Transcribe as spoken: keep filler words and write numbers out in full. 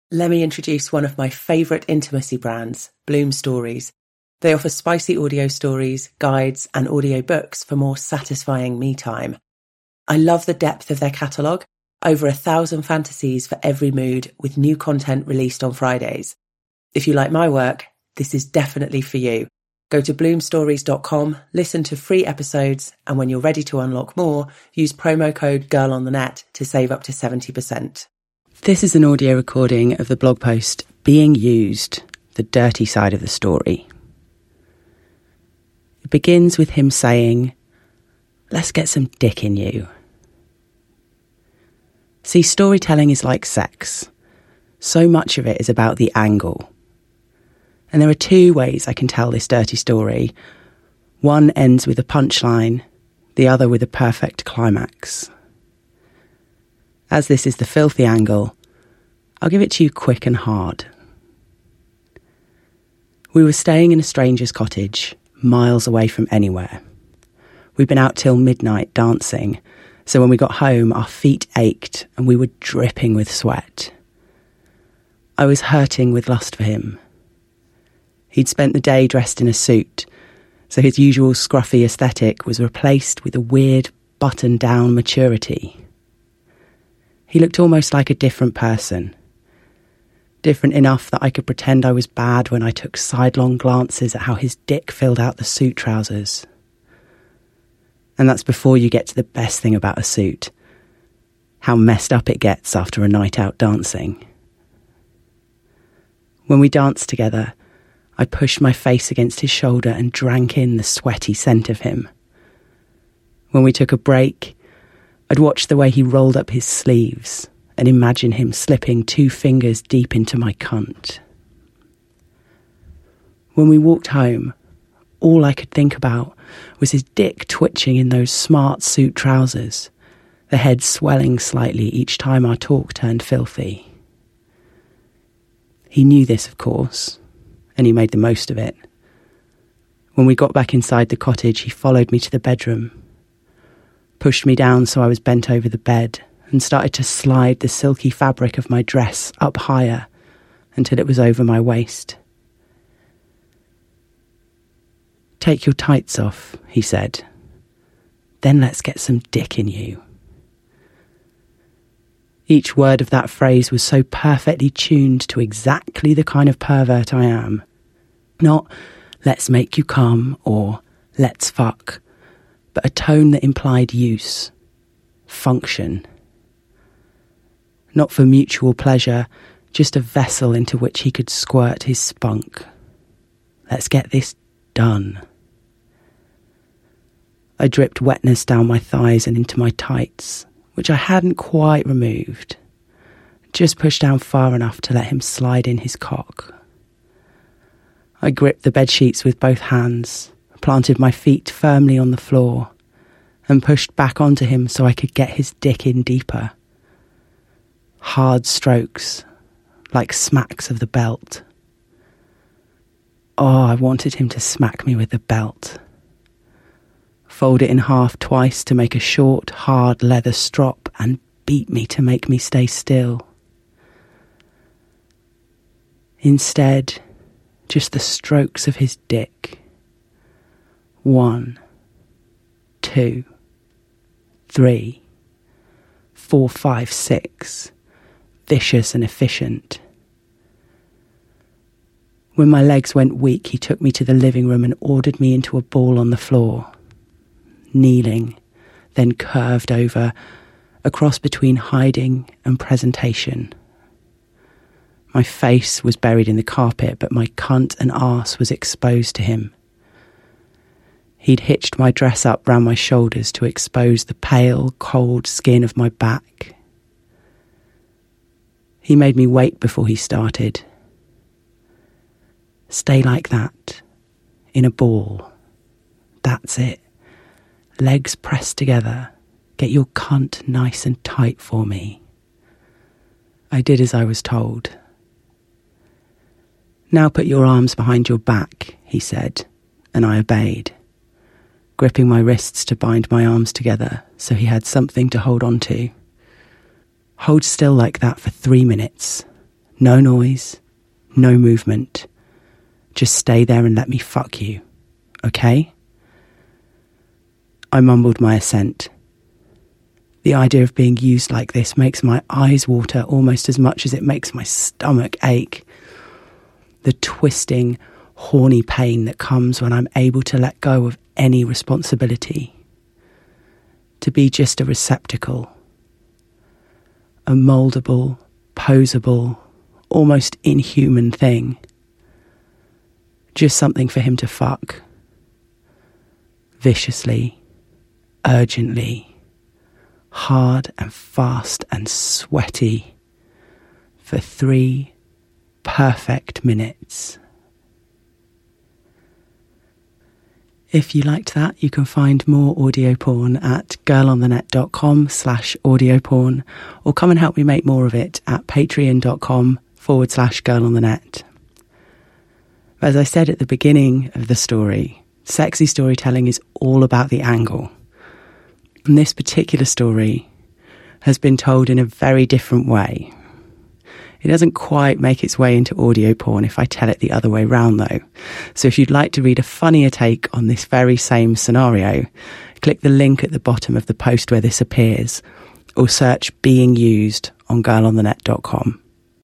Let me introduce one of my favourite intimacy brands, Bloom Stories. They offer spicy audio stories, guides, and audio books for more satisfying me time. I love the depth of their catalogue, over a thousand fantasies for every mood, with new content released on Fridays. If you like my work, this is definitely for you. Go to bloom stories dot com, listen to free episodes, and when you're ready to unlock more, use promo code GIRLONTHENET to save up to seventy percent. This is an audio recording of the blog post Being Used, the dirty side of the story. It begins with him saying, "Let's get some dick in you." See, storytelling is like sex. So much of it is about the angle. And there are two ways I can tell this dirty story. One ends with a punchline, the other with a perfect climax. As this is the filthy angle, I'll give it to you quick and hard. We were staying in a stranger's cottage, miles away from anywhere. We'd been out till midnight dancing, so when we got home, our feet ached and we were dripping with sweat. I was hurting with lust for him. He'd spent the day dressed in a suit, so his usual scruffy aesthetic was replaced with a weird button-down maturity. He looked almost like a different person. Different enough that I could pretend I was bad when I took sidelong glances at how his dick filled out the suit trousers. And that's before you get to the best thing about a suit, how messed up it gets after a night out dancing. When we danced together, I pushed my face against his shoulder and drank in the sweaty scent of him. When we took a break, I'd watch the way he rolled up his sleeves and imagine him slipping two fingers deep into my cunt. When we walked home, all I could think about was his dick twitching in those smart suit trousers, the head swelling slightly each time our talk turned filthy. He knew this, of course, and he made the most of it. When we got back inside the cottage, he followed me to the bedroom, pushed me down so I was bent over the bed, and started to slide the silky fabric of my dress up higher until it was over my waist. "Take your tights off," he said. "Then let's get some dick in you." Each word of that phrase was so perfectly tuned to exactly the kind of pervert I am. Not, "let's make you come," or "let's fuck," but a tone that implied use, function. Not for mutual pleasure, just a vessel into which he could squirt his spunk. Let's get this done. I dripped wetness down my thighs and into my tights, which I hadn't quite removed. Just pushed down far enough to let him slide in his cock. I gripped the bedsheets with both hands, planted my feet firmly on the floor, and pushed back onto him so I could get his dick in deeper. Hard strokes, like smacks of the belt. Oh, I wanted him to smack me with the belt. Fold it in half twice to make a short, hard leather strop and beat me to make me stay still. Instead, just the strokes of his dick. One, two, three, four, five, six. Vicious and efficient. When my legs went weak, he took me to the living room and ordered me into a ball on the floor. Kneeling, then curved over, a cross between hiding and presentation. My face was buried in the carpet, but my cunt and arse was exposed to him. He'd hitched my dress up round my shoulders to expose the pale, cold skin of my back. He made me wait before he started. Stay like that, in a ball. That's it. Legs pressed together. Get your cunt nice and tight for me. I did as I was told. Now put your arms behind your back, he said, and I obeyed, gripping my wrists to bind my arms together so he had something to hold on to. Hold still like that for three minutes. No noise, no movement. Just stay there and let me fuck you, okay? I mumbled my assent. The idea of being used like this makes my eyes water almost as much as it makes my stomach ache. The twisting, horny pain that comes when I'm able to let go of any responsibility. To be just a receptacle. A mouldable, posable, almost inhuman thing. Just something for him to fuck. Viciously, urgently, hard and fast and sweaty for three perfect minutes. If you liked that, you can find more audio porn at girlonthenet.com slash audio porn, or come and help me make more of it at patreon.com forward slash girlonthenet. As I said at the beginning of the story, sexy storytelling is all about the angle. And this particular story has been told in a very different way. It doesn't quite make its way into audio porn if I tell it the other way round though. So if you'd like to read a funnier take on this very same scenario, click the link at the bottom of the post where this appears, or search Being Used on girl on the net dot com.